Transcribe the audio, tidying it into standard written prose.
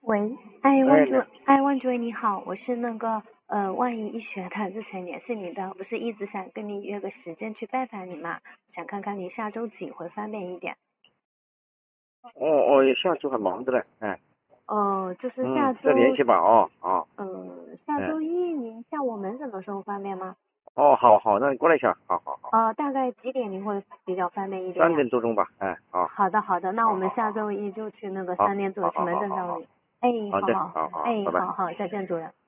喂，哎， 哎，那万主任你好，我是那个万一医学的日程联系你的，不是一直想跟你约个时间去拜访你嘛，想看看你下周几会方便一点。 下周还忙着嘞，哎， 就是下再联周， 系吧， 下哎， 周一您下午门诊的时候方便吗？ 好，那你过来一下，好， 大概几点您会比较方便一点三呀？ 点多钟吧，哎， 好的，那我们下好， 周一就去那个好， 3点左右去好， 门诊找你。哎， 好的， 好好， 好， 哎， 拜拜。 好好，再见主任。